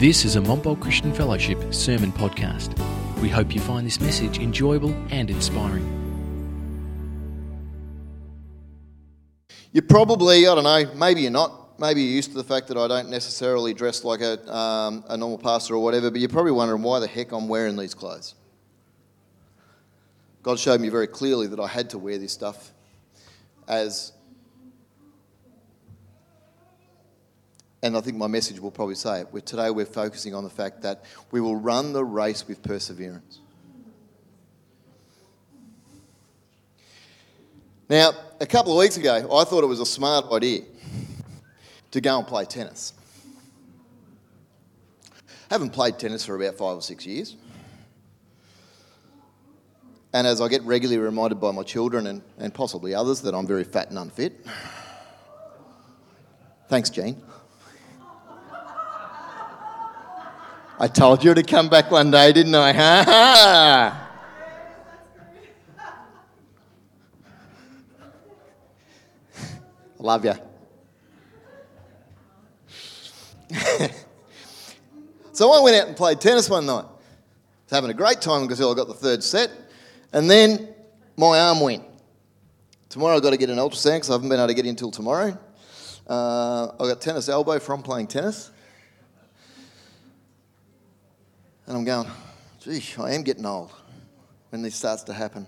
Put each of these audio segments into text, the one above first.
This is a Montbult Christian Fellowship sermon podcast. We hope you find this message enjoyable and inspiring. You're probably, I don't know, maybe you're not. Maybe you're used to the fact that I don't necessarily dress like a normal pastor or whatever, but you're probably wondering why the heck I'm wearing these clothes. God showed me very clearly that I had to wear this stuff and I think my message will probably say it. Today we're focusing on the fact that we will run the race with perseverance. Now, a couple of weeks ago, I thought it was a smart idea to go and play tennis. I haven't played tennis for about 5 or 6 years. And as I get regularly reminded by my children and possibly others that I'm very fat and unfit. Thanks, Jean. I told you to come back one day, didn't I? Ha ha! I love you. So I went out and played tennis one night. I was having a great time until I got the third set. And then my arm went. Tomorrow I've got to get an ultrasound because I haven't been able to get in until tomorrow. I got tennis elbow from playing tennis. And I'm going, gee, I am getting old when this starts to happen.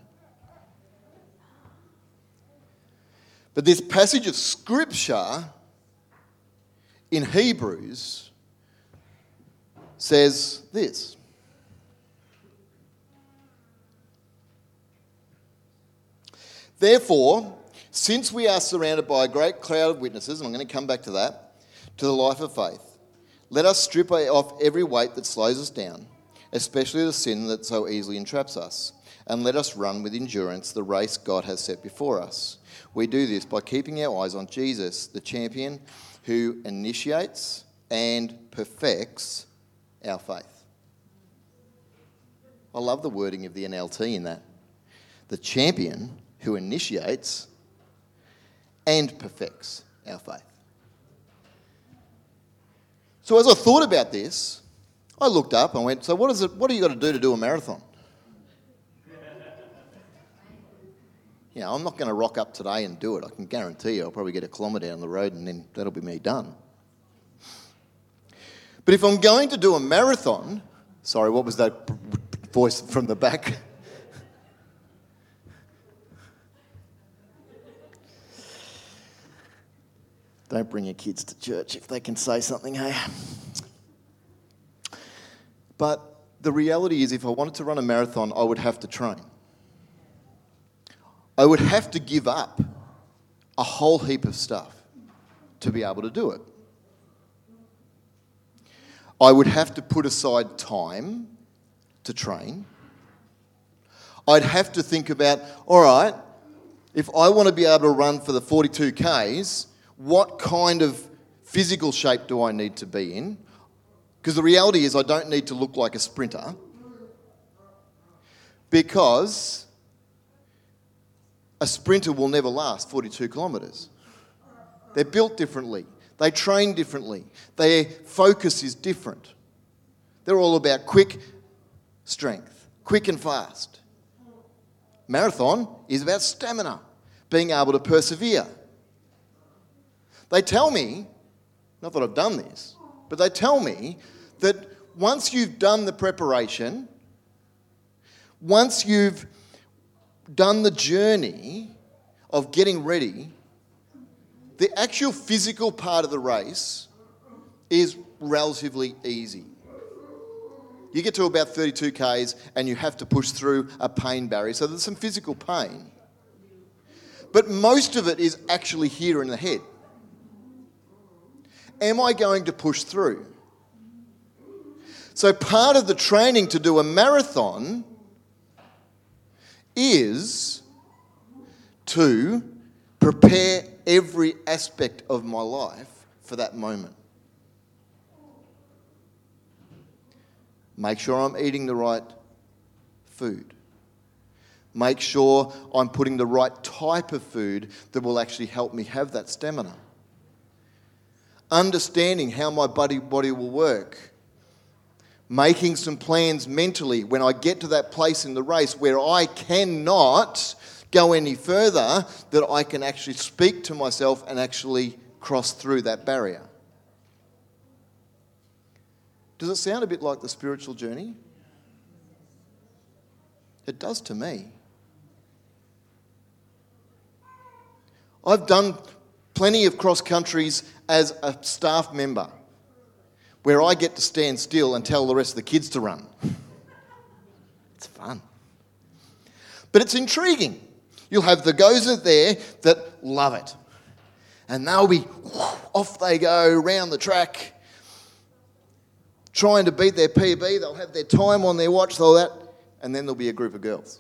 But this passage of Scripture in Hebrews says this. Therefore, since we are surrounded by a great cloud of witnesses, and I'm going to come back to that, to the life of faith, let us strip off every weight that slows us down, especially the sin that so easily entraps us, and let us run with endurance the race God has set before us. We do this by keeping our eyes on Jesus, the champion who initiates and perfects our faith. I love the wording of the NLT in that. The champion who initiates and perfects our faith. So as I thought about this, I looked up and went, so what do you got to do a marathon? You know, I'm not going to rock up today and do it. I can guarantee you I'll probably get a kilometre down the road and then that'll be me done. But if I'm going to do a marathon, sorry, what was that voice from the back? Don't bring your kids to church if they can say something, hey? But the reality is if I wanted to run a marathon, I would have to train. I would have to give up a whole heap of stuff to be able to do it. I would have to put aside time to train. I'd have to think about, all right, if I want to be able to run for the 42 Ks, what kind of physical shape do I need to be in? Because the reality is I don't need to look like a sprinter because a sprinter will never last 42 kilometres. They're built differently. They train differently. Their focus is different. They're all about quick strength, quick and fast. Marathon is about stamina, being able to persevere. They tell me, not that I've done this, but they tell me that once you've done the preparation, once you've done the journey of getting ready, the actual physical part of the race is relatively easy. You get to about 32 Ks and you have to push through a pain barrier, so there's some physical pain. But most of it is actually here in the head. Am I going to push through? So part of the training to do a marathon is to prepare every aspect of my life for that moment. Make sure I'm eating the right food. Make sure I'm putting the right type of food that will actually help me have that stamina. Understanding how my body will work making some plans mentally when I get to that place in the race where I cannot go any further, that I can actually speak to myself and actually cross through that barrier. Does it sound a bit like the spiritual journey? It does to me. I've done plenty of cross countries as a staff member where I get to stand still and tell the rest of the kids to run. It's fun. But it's intriguing. You'll have the goers there that love it. And they'll be, off they go round the track, trying to beat their PB. They'll have their time on their watch, all that. And then there'll be a group of girls.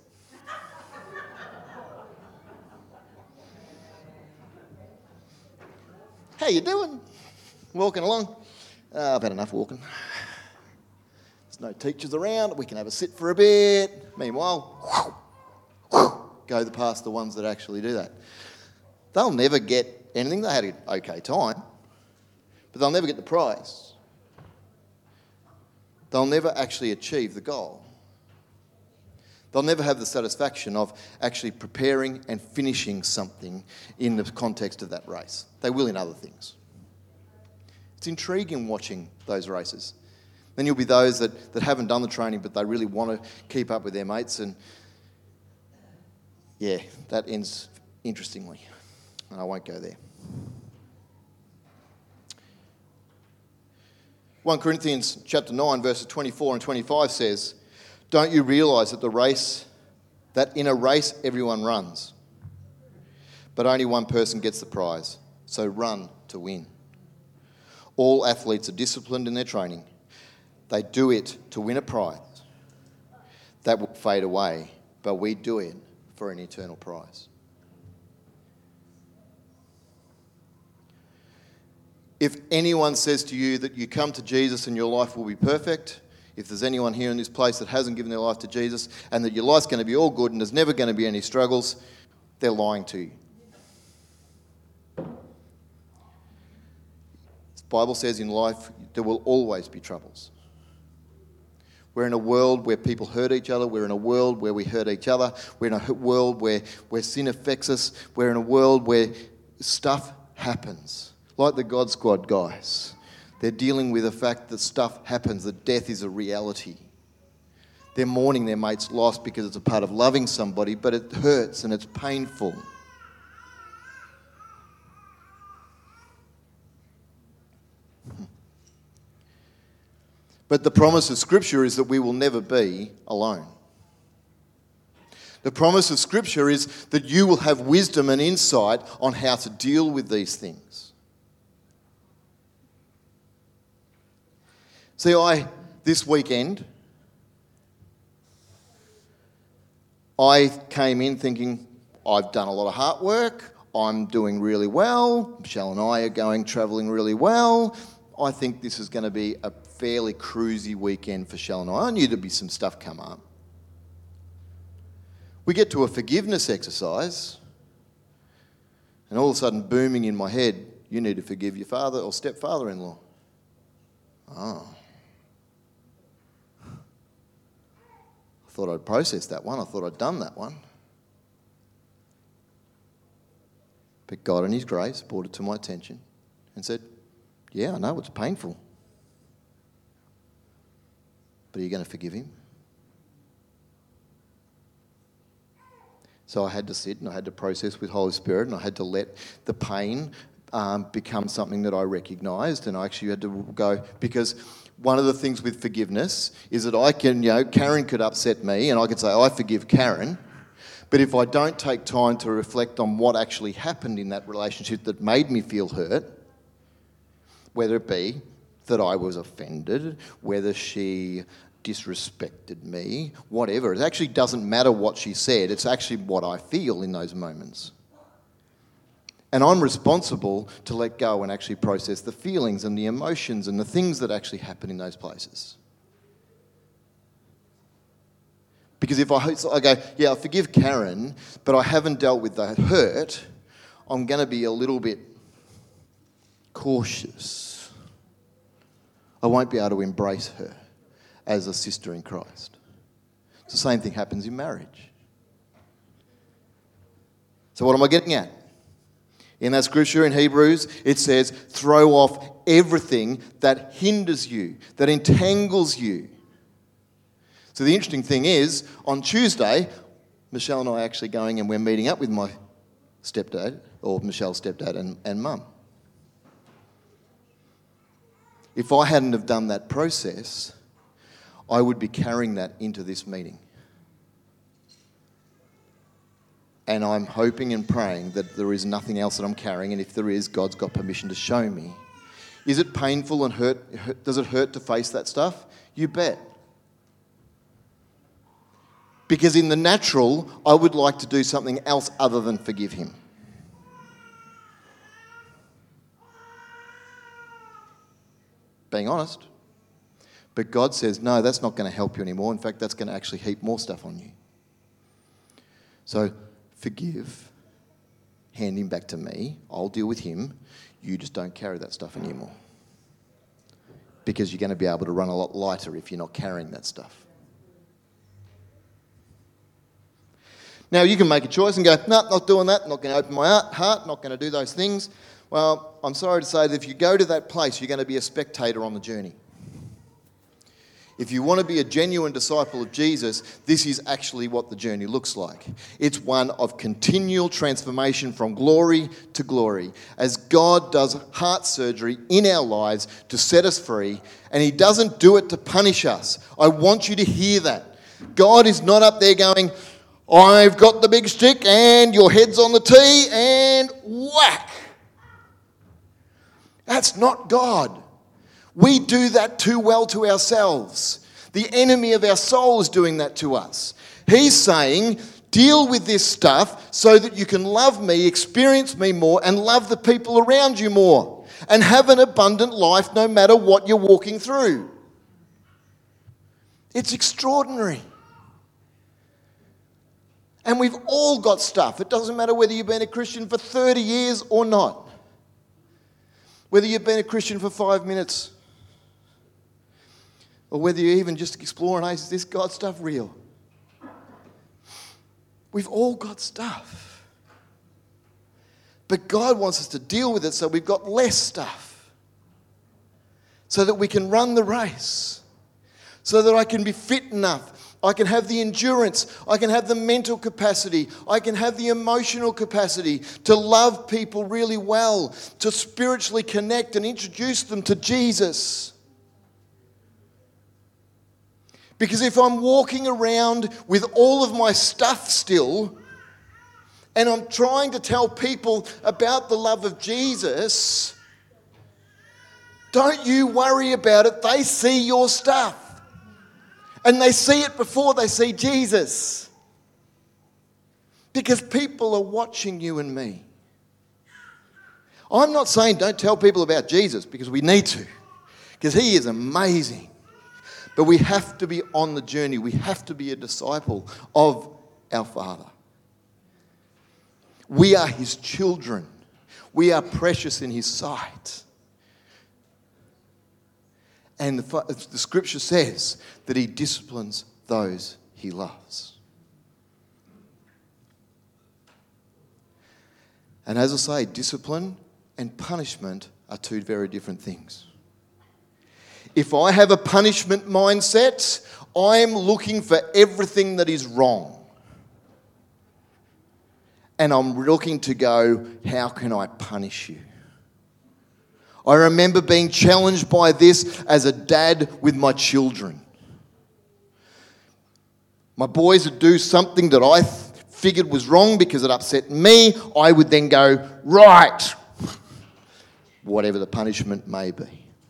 How you doing? Walking along? I've had enough walking. There's no teachers around. We can have a sit for a bit. Meanwhile, go past the ones that actually do that. They'll never get anything. They had an okay time, but they'll never get the prize. They'll never actually achieve the goal. They'll never have the satisfaction of actually preparing and finishing something in the context of that race. They will in other things. It's intriguing watching those races. Then you'll be those that haven't done the training, but they really want to keep up with their mates. And yeah, that ends interestingly. And I won't go there. 1 Corinthians chapter 9, verses 24 and 25 says, "Don't you realise that in a race everyone runs, but only one person gets the prize, so run to win. All athletes are disciplined in their training. They do it to win a prize that will fade away, but we do it for an eternal prize." If anyone says to you that you come to Jesus and your life will be perfect, if there's anyone here in this place that hasn't given their life to Jesus and that your life's going to be all good and there's never going to be any struggles, they're lying to you. The Bible says in life there will always be troubles. We're in a world where people hurt each other. We're in a world where we hurt each other. We're in a world where sin affects us. We're in a world where stuff happens. Like the God Squad guys. They're dealing with the fact that stuff happens, that death is a reality. They're mourning their mate's loss because it's a part of loving somebody, but it hurts and it's painful. But the promise of Scripture is that we will never be alone. The promise of Scripture is that you will have wisdom and insight on how to deal with these things. See, this weekend, I came in thinking, I've done a lot of hard work, I'm doing really well, Michelle and I are travelling really well. I think this is going to be a fairly cruisy weekend for Shell and I. I knew there'd be some stuff come up. We get to a forgiveness exercise, and all of a sudden, booming in my head, you need to forgive your father or stepfather-in-law. Oh. I thought I'd processed that one. I thought I'd done that one. But God in His grace brought it to my attention and said, yeah, I know it's painful. But are you going to forgive him? So I had to sit and I had to process with Holy Spirit, and I had to let the pain become something that I recognised, and I actually had to go, because one of the things with forgiveness is that I can, Karen could upset me and I could say, I forgive Karen, but if I don't take time to reflect on what actually happened in that relationship that made me feel hurt, whether it be that I was offended, whether she disrespected me, whatever, it actually doesn't matter what she said, it's actually what I feel in those moments. And I'm responsible to let go and actually process the feelings and the emotions and the things that actually happen in those places. Because if I go, yeah, I forgive Karen, but I haven't dealt with the hurt, I'm going to be a little bit cautious. I won't be able to embrace her as a sister in Christ. It's the same thing happens in marriage. So what am I getting at? In that scripture in Hebrews, it says, throw off everything that hinders you, that entangles you. So the interesting thing is, on Tuesday, Michelle and I are actually going and we're meeting up with my stepdad, or Michelle's stepdad and mum. If I hadn't have done that process, I would be carrying that into this meeting. And I'm hoping and praying that there is nothing else that I'm carrying, and if there is, God's got permission to show me. Is it painful and hurt? Does it hurt to face that stuff? You bet. Because in the natural, I would like to do something else other than forgive him. Being honest. But God says, no, that's not going to help you anymore. In fact, that's going to actually heap more stuff on you. So forgive, hand him back to me, I'll deal with him, you just don't carry that stuff anymore. Because you're going to be able to run a lot lighter if you're not carrying that stuff. Now, you can make a choice and go, no, not doing that, not going to open my heart, not going to do those things. Well, I'm sorry to say that if you go to that place, you're going to be a spectator on the journey. If you want to be a genuine disciple of Jesus, this is actually what the journey looks like. It's one of continual transformation from glory to glory as God does heart surgery in our lives to set us free, and he doesn't do it to punish us. I want you to hear that. God is not up there going, I've got the big stick and your head's on the tee and whack. That's not God. We do that too well to ourselves. The enemy of our soul is doing that to us. He's saying, deal with this stuff so that you can love me, experience me more, and love the people around you more, and have an abundant life no matter what you're walking through. It's extraordinary. And we've all got stuff. It doesn't matter whether you've been a Christian for 30 years or not. Whether you've been a Christian for 5 minutes. Or whether you're even just exploring, hey, is this God stuff real? We've all got stuff. But God wants us to deal with it so we've got less stuff. So that we can run the race. So that I can be fit enough. I can have the endurance. I can have the mental capacity. I can have the emotional capacity to love people really well. To spiritually connect and introduce them to Jesus. Because if I'm walking around with all of my stuff still, and I'm trying to tell people about the love of Jesus, don't you worry about it. They see your stuff. And they see it before they see Jesus. Because people are watching you and me. I'm not saying don't tell people about Jesus, because we need to. Because he is amazing. But we have to be on the journey. We have to be a disciple of our Father. We are his children. We are precious in his sight. And the scripture says that he disciplines those he loves. And as I say, discipline and punishment are two very different things. If I have a punishment mindset, I'm looking for everything that is wrong. And I'm looking to go, how can I punish you? I remember being challenged by this as a dad with my children. My boys would do something that I figured was wrong because it upset me. I would then go, right, whatever the punishment may be.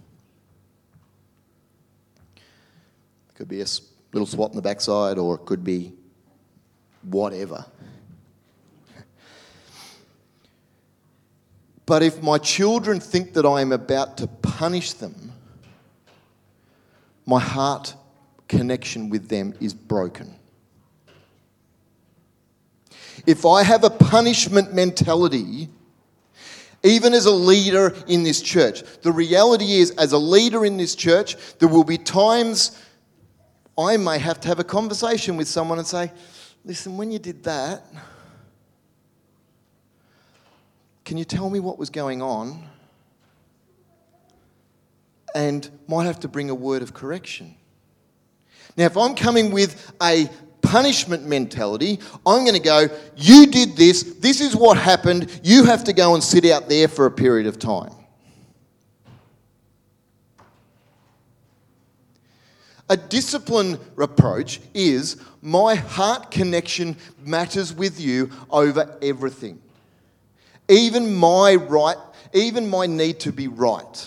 It could be a little swat in the backside, or it could be whatever. But if my children think that I am about to punish them, my heart connection with them is broken. If I have a punishment mentality, even as a leader in this church, the reality is, as a leader in this church, there will be times I may have to have a conversation with someone and say, listen, when you did that, can you tell me what was going on? And might have to bring a word of correction. Now, if I'm coming with a punishment mentality, I'm going to go, you did this is what happened, you have to go and sit out there for a period of time. A discipline approach is my heart connection matters with you over everything. Even my need to be right.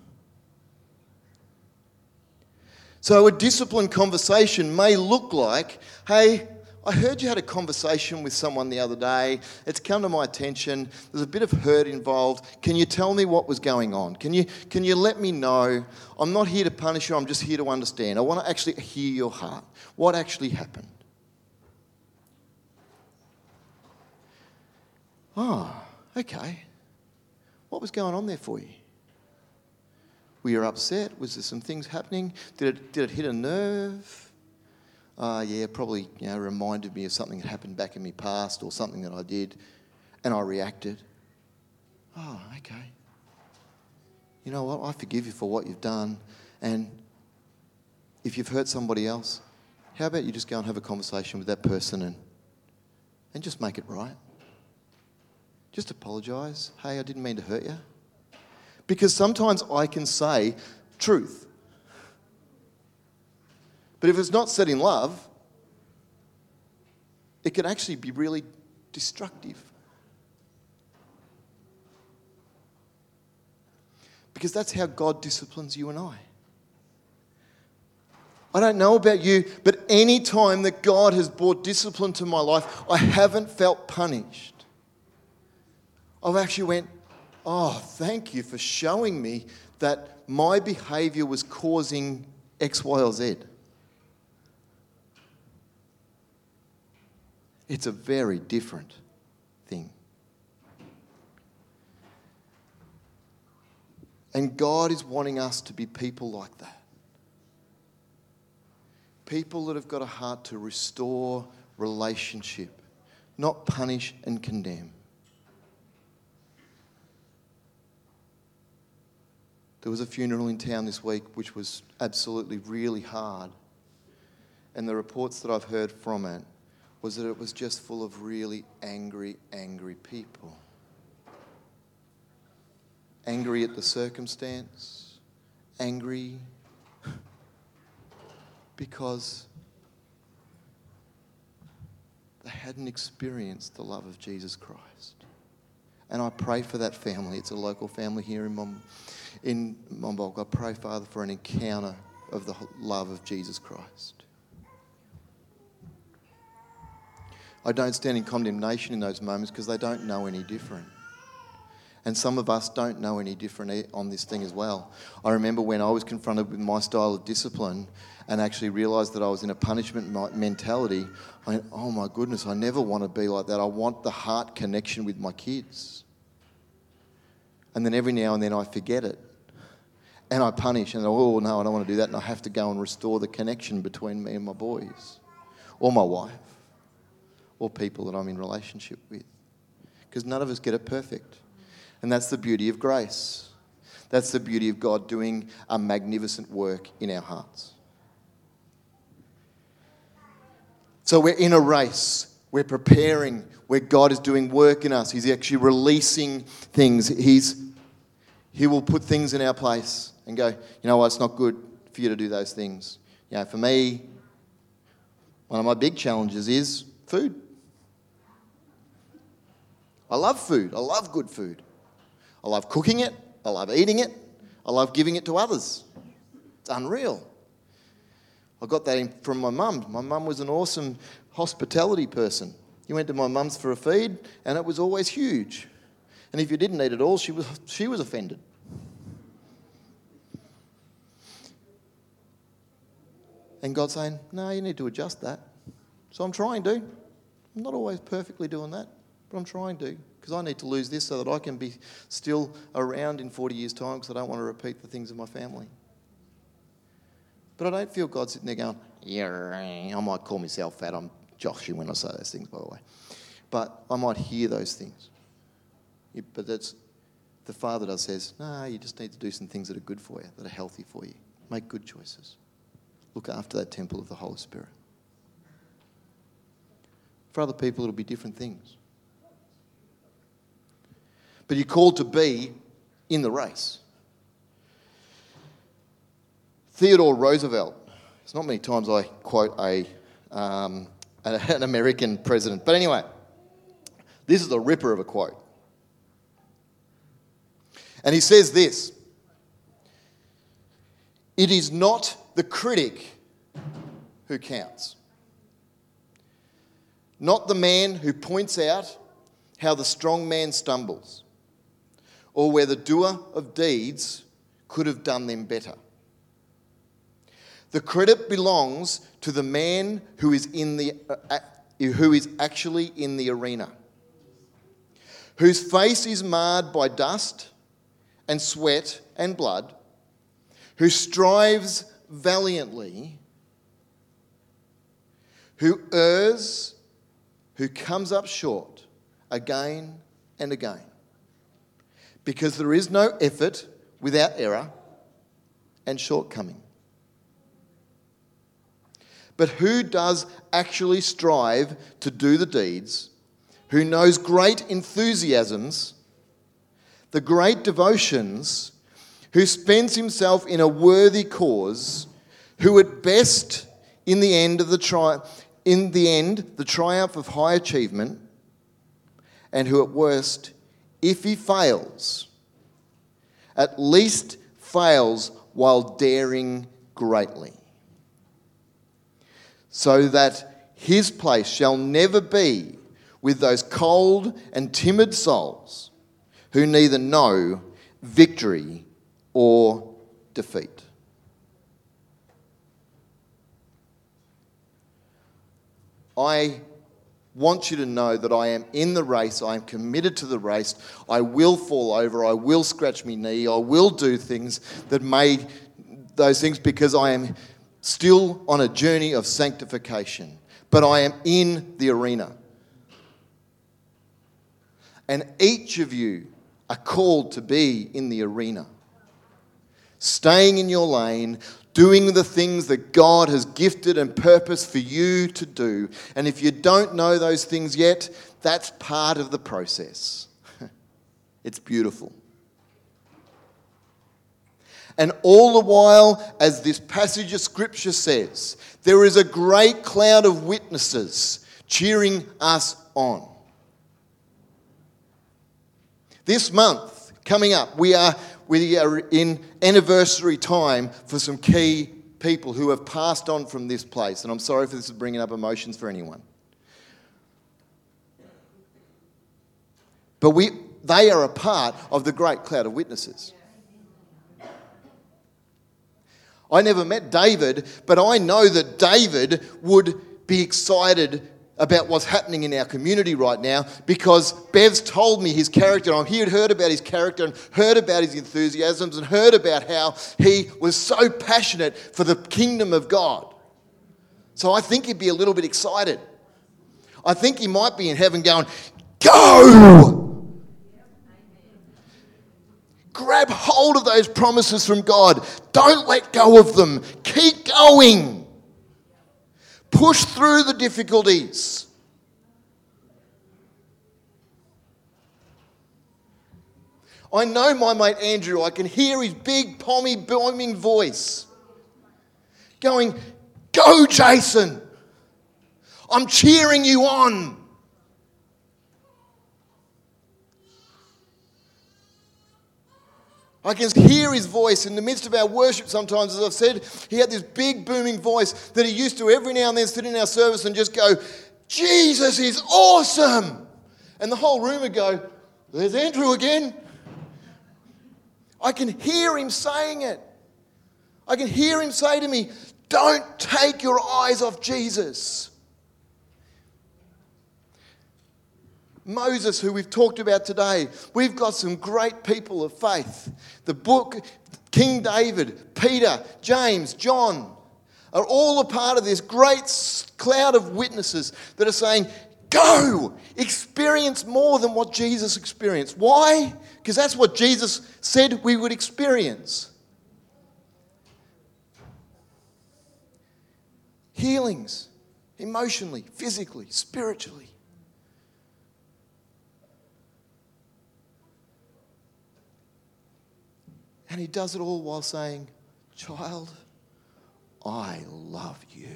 So a disciplined conversation may look like, hey, I heard you had a conversation with someone the other day. It's come to my attention. There's a bit of hurt involved. Can you tell me what was going on? Can you let me know? I'm not here to punish you. I'm just here to understand. I want to actually hear your heart. What actually happened? Oh, okay. What was going on there for you? Were you upset? Was there some things happening? Did it hit a nerve? Yeah, probably reminded me of something that happened back in my past or something that I did, and I reacted. Oh, okay. You know what? I forgive you for what you've done, and if you've hurt somebody else, how about you just go and have a conversation with that person and just make it right? Just apologise. Hey, I didn't mean to hurt you. Because sometimes I can say truth. But if it's not said in love, it can actually be really destructive. Because that's how God disciplines you and I. I don't know about you, but any time that God has brought discipline to my life, I haven't felt punished. I've actually went, oh, thank you for showing me that my behaviour was causing X, Y, or Z. It's a very different thing. And God is wanting us to be people like that. People that have got a heart to restore relationship, not punish and condemn. There was a funeral in town this week which was absolutely really hard. And the reports that I've heard from it was that it was just full of really angry people. Angry at the circumstance, angry because they hadn't experienced the love of Jesus Christ. And I pray for that family. It's a local family here in Monbulk. I pray, Father, for an encounter of the love of Jesus Christ. I don't stand in condemnation in those moments because they don't know any different. And some of us don't know any different on this thing as well. I remember when I was confronted with my style of discipline and actually realised that I was in a punishment mentality, I went, oh my goodness, I never want to be like that. I want the heart connection with my kids. And then every now and then I forget it. And I punish and oh no, I don't want to do that. And I have to go and restore the connection between me and my boys or my wife or people that I'm in relationship with. Because none of us get it perfect. And that's the beauty of grace. That's the beauty of God doing a magnificent work in our hearts. So we're in a race. We're preparing where God is doing work in us. He's actually releasing things. He will put things in our place and go, you know what, it's not good for you to do those things. You know, for me, one of my big challenges is food. I love food. I love good food. I love cooking it. I love eating it. I love giving it to others. It's unreal. I got that from my mum. My mum was an awesome hospitality person. You went to my mum's for a feed and it was always huge. And if you didn't eat it all, she was offended. And God's saying, no, you need to adjust that. So I'm trying to. I'm not always perfectly doing that, but I'm trying to. Because I need to lose this so that I can be still around in 40 years' time because I don't want to repeat the things of my family. But I don't feel God sitting there going, yeah, I might call myself fat. I'm Joshua when I say those things, by the way. But I might hear those things. But that's the Father does says, no, you just need to do some things that are good for you, that are healthy for you. Make good choices. Look after that temple of the Holy Spirit. For other people, it'll be different things. But you're called to be in the race. Theodore Roosevelt. It's not many times I quote an American president. But anyway, this is a ripper of a quote. And he says this: "It is not the critic who counts, not the man who points out how the strong man stumbles, or where the doer of deeds could have done them better. The credit belongs to the man who is actually in the arena, whose face is marred by dust and sweat and blood, who strives valiantly, who errs, who comes up short again and again. Because there is no effort without error and shortcoming. But who does actually strive to do the deeds, who knows great enthusiasms, the great devotions, who spends himself in a worthy cause, who at best, in the end, the triumph of high achievement, and who at worst, if he fails, at least fails while daring greatly, so that his place shall never be with those cold and timid souls who neither know victory or defeat." I want you to know that I am in the race. I am committed to the race. I will fall over. I will scratch my knee. I will do things that made those things because I am still on a journey of sanctification. But I am in the arena. And each of you are called to be in the arena. Staying in your lane, doing the things that God has gifted and purposed for you to do. And if you don't know those things yet, that's part of the process. It's beautiful. And all the while, as this passage of Scripture says, there is a great cloud of witnesses cheering us on. This month, coming up, we are in anniversary time for some key people who have passed on from this place. And I'm sorry if this is bringing up emotions for anyone. But they are a part of the great cloud of witnesses. I never met David, but I know that David would be excited about what's happening in our community right now because Bev's told me his character. And he had heard about his character and heard about his enthusiasms and heard about how he was so passionate for the kingdom of God. So I think he'd be a little bit excited. I think he might be in heaven going, go! Grab hold of those promises from God. Don't let go of them. Keep going. Push through the difficulties. I know my mate Andrew. I can hear his big, pommy, booming voice going, go, Jason. I'm cheering you on. I can hear his voice in the midst of our worship sometimes. As I've said, he had this big booming voice that he used to every now and then sit in our service and just go, Jesus is awesome. And the whole room would go, there's Andrew again. I can hear him saying it. I can hear him say to me, don't take your eyes off Jesus. Moses, who we've talked about today. We've got some great people of faith. The book, King David, Peter, James, John. are all a part of this great cloud of witnesses that are saying, go, experience more than what Jesus experienced. Why? Because that's what Jesus said we would experience. Healings, emotionally, physically, spiritually. And he does it all while saying, child, I love you.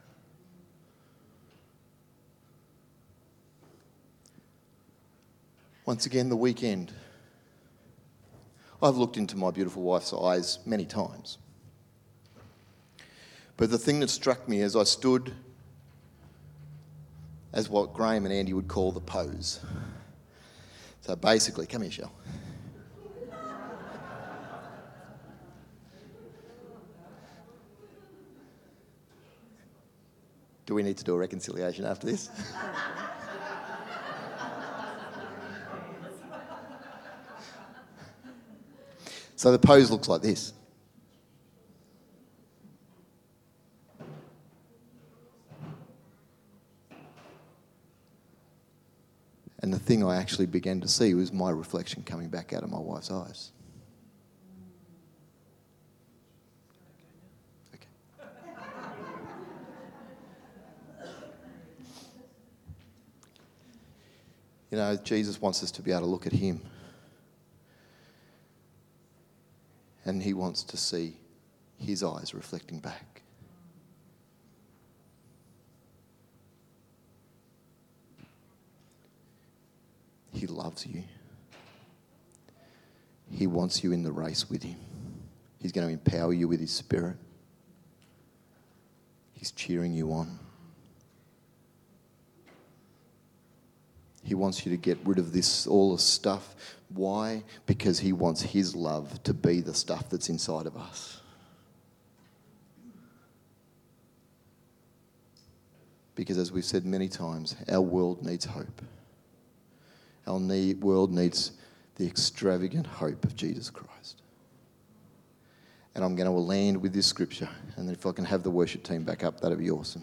Once again, the weekend. I've looked into my beautiful wife's eyes many times. But the thing that struck me as I stood as what Graham and Andy would call the pose. So basically, come here, Shell. Do we need to do a reconciliation after this? So the pose looks like this. And the thing I actually began to see was my reflection coming back out of my wife's eyes. Okay. You know, Jesus wants us to be able to look at him. And he wants to see his eyes reflecting back. He loves you. He wants you in the race with him. He's going to empower you with his Spirit. He's cheering you on. He wants you to get rid of all this stuff. Why? Because he wants his love to be the stuff that's inside of us. Because as we've said many times, our world needs hope. Our world needs the extravagant hope of Jesus Christ. And I'm going to land with this scripture. And then if I can have the worship team back up, that'd be awesome.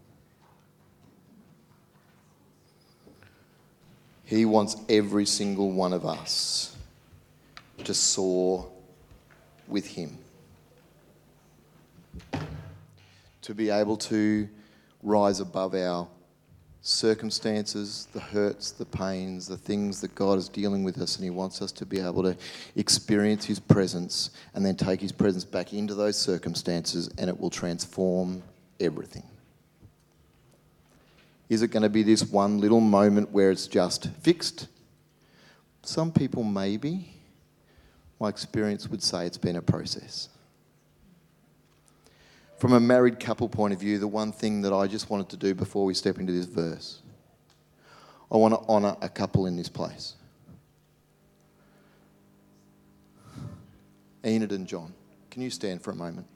He wants every single one of us to soar with him. To be able to rise above our circumstances, the hurts, the pains, the things that God is dealing with us, and he wants us to be able to experience his presence and then take his presence back into those circumstances, and it will transform everything. Is it going to be this one little moment where it's just fixed? Some people maybe. My experience would say it's been a process. From a married couple point of view, the one thing that I just wanted to do before we step into this verse, I want to honour a couple in this place. Enid and John, can you stand for a moment?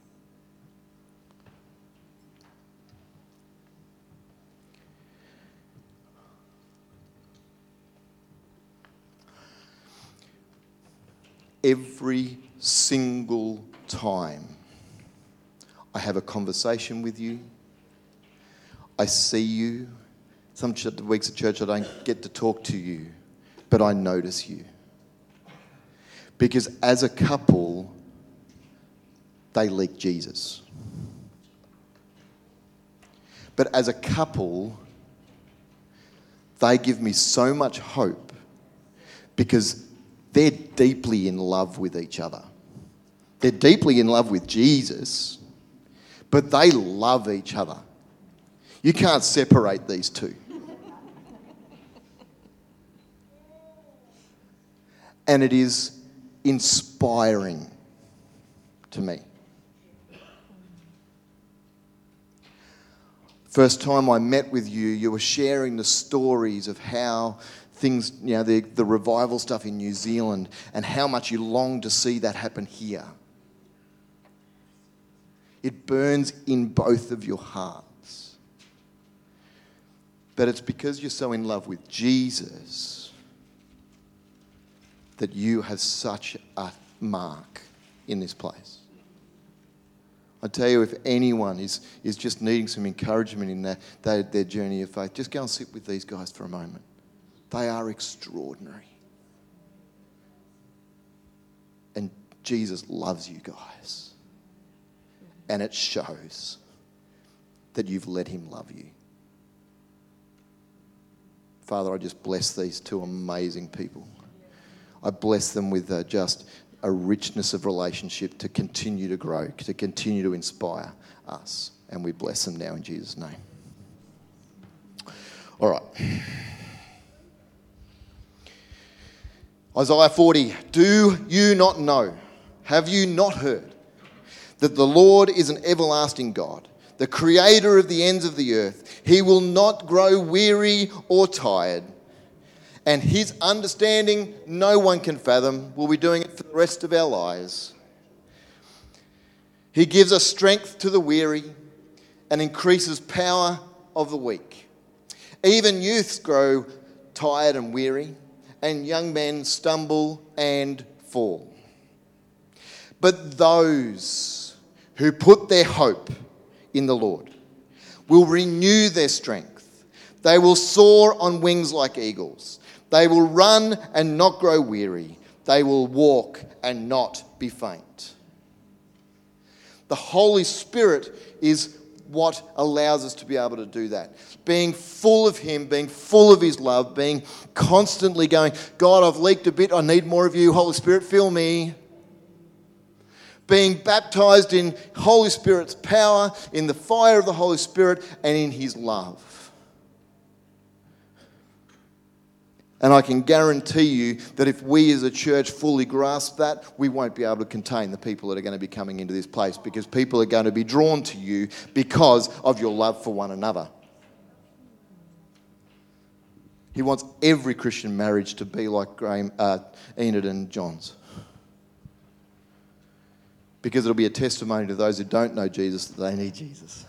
Every single time I have a conversation with you, I see you. Some weeks at church I don't get to talk to you, but I notice you. Because as a couple, they leak Jesus. But as a couple, they give me so much hope because they're deeply in love with each other. They're deeply in love with Jesus, but they love each other. You can't separate these two. And it is inspiring to me. First time I met with you, you were sharing the stories of how things, you know, the revival stuff in New Zealand and how much you long to see that happen here. It burns in both of your hearts. But it's because you're so in love with Jesus that you have such a mark in this place. I tell you, if anyone is just needing some encouragement in their journey of faith, just go and sit with these guys for a moment. They are extraordinary. And Jesus loves you guys. And it shows that you've let him love you. Father, I just bless these two amazing people. I bless them with just a richness of relationship to continue to grow, to continue to inspire us. And we bless them now in Jesus' name. All right. Isaiah 40. Do you not know? Have you not heard that the Lord is an everlasting God, the creator of the ends of the earth? He will not grow weary or tired, and his understanding no one can fathom. We'll be doing it for the rest of our lives. He gives us strength to the weary and increases power of the weak. Even youths grow tired and weary, and young men stumble and fall. But those who put their hope in the Lord will renew their strength. They will soar on wings like eagles. They will run and not grow weary. They will walk and not be faint. The Holy Spirit is what allows us to be able to do that. Being full of him, being full of his love, being constantly going, God, I've leaked a bit. I need more of you. Holy Spirit, fill me. Being baptized in Holy Spirit's power, in the fire of the Holy Spirit, and in his love. And I can guarantee you that if we as a church fully grasp that, we won't be able to contain the people that are going to be coming into this place, because people are going to be drawn to you because of your love for one another. He wants every Christian marriage to be like Enid and John's. Because it'll be a testimony to those who don't know Jesus that they need Jesus.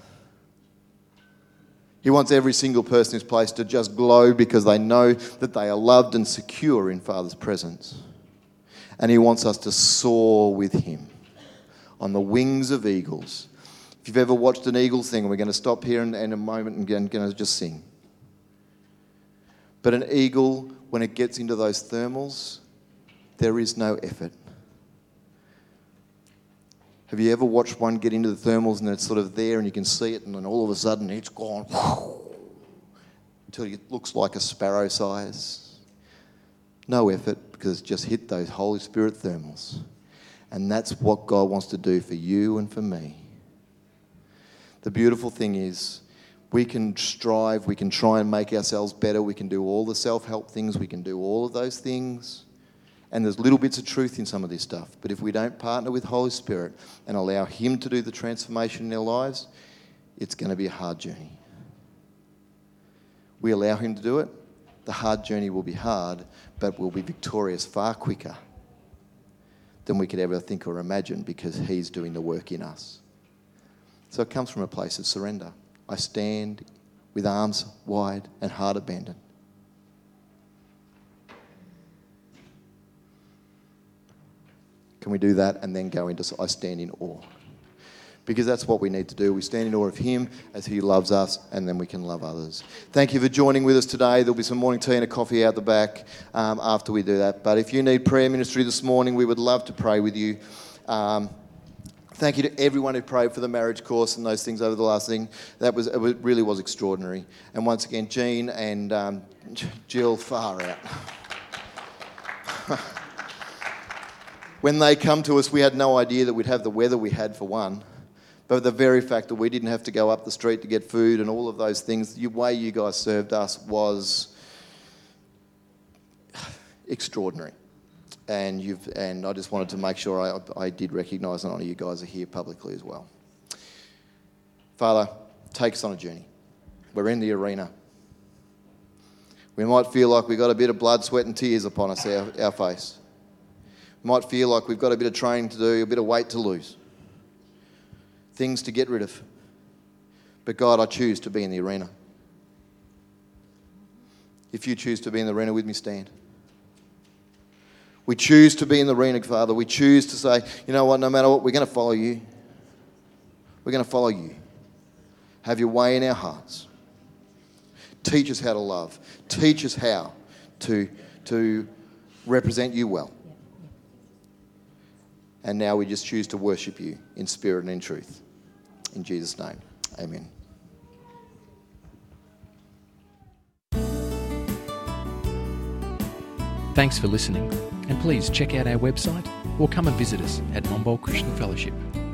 He wants every single person in this place to just glow because they know that they are loved and secure in Father's presence. And he wants us to soar with him on the wings of eagles. If you've ever watched an eagle thing, we're going to stop here in a moment and going to just sing. But an eagle, when it gets into those thermals, there is no effort. Have you ever watched one get into the thermals and it's sort of there and you can see it, and then all of a sudden it's gone until it looks like a sparrow size? No effort, because it's just hit those Holy Spirit thermals. And that's what God wants to do for you and for me. The beautiful thing is we can strive, we can try and make ourselves better, we can do all the self-help things, we can do all of those things. And there's little bits of truth in some of this stuff. But if we don't partner with Holy Spirit and allow him to do the transformation in our lives, it's going to be a hard journey. We allow him to do it, the hard journey will be hard, but we'll be victorious far quicker than we could ever think or imagine, because he's doing the work in us. So it comes from a place of surrender. I stand with arms wide and heart abandoned. Can we do that and then go into I stand in awe? Because that's what we need to do. We stand in awe of him as he loves us, and then we can love others. Thank you for joining with us today. There'll be some morning tea and a coffee out the back after we do that. But if you need prayer ministry this morning, we would love to pray with you. Thank you to everyone who prayed for the marriage course and those things over the last thing. It really was extraordinary. And once again, Jean and Jill, far out. When they come to us, we had no idea that we'd have the weather we had, for one. But the very fact that we didn't have to go up the street to get food and all of those things, the way you guys served us was extraordinary. And I just wanted to make sure I did recognise and honour you guys are here publicly as well. Father, take us on a journey. We're in the arena. We might feel like we've got a bit of blood, sweat and tears upon us, our face. Might feel like we've got a bit of training to do, a bit of weight to lose, things to get rid of. But God, I choose to be in the arena. If you choose to be in the arena with me, stand. We choose to be in the arena, Father. We choose to say, you know what, no matter what, we're going to follow you. We're going to follow you. Have your way in our hearts. Teach us how to love. Teach us how to represent you well. And now we just choose to worship you in spirit and in truth. In Jesus' name, amen. Thanks for listening, and please check out our website or come and visit us at Momboll Christian Fellowship.